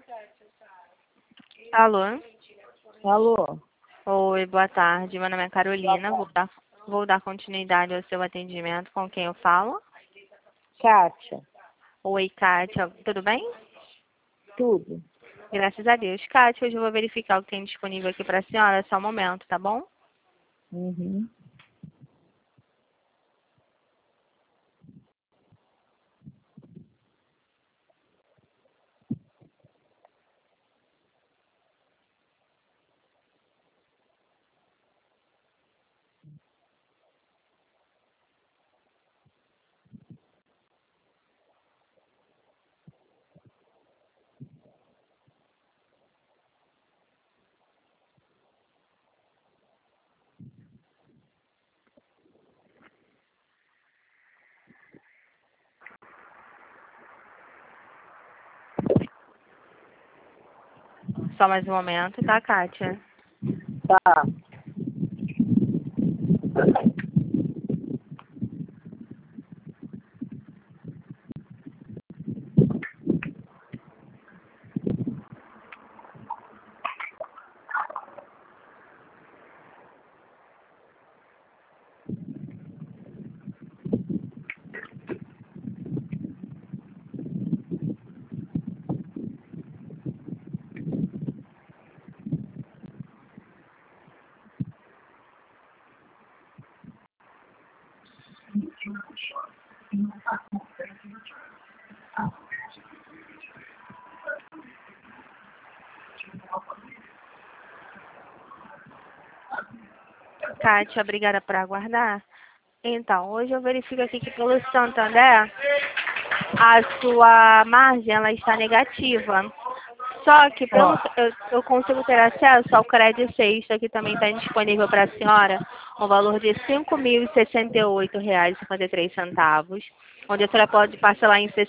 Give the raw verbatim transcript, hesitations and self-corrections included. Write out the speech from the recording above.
Alô? Alô? Oi, boa tarde. Meu nome é Carolina. Vou dar, vou dar continuidade ao seu atendimento. Com quem eu falo? Kátia? Oi, Kátia. Tudo bem? Tudo. Graças a Deus. Kátia, hoje eu vou verificar o que tem disponível aqui para a senhora. Só um momento, tá bom? Uhum. Só mais um momento, tá, Kátia? Tá. Kátia, obrigada por aguardar. Então, hoje eu verifico aqui que pelo Santander, a sua margem ela está negativa. Só que pelo, eu, eu consigo ter acesso ao crédito sexta, que também está disponível para a senhora, um valor de cinco mil e sessenta e oito reais e cinquenta e três centavos, onde a senhora pode parcelar em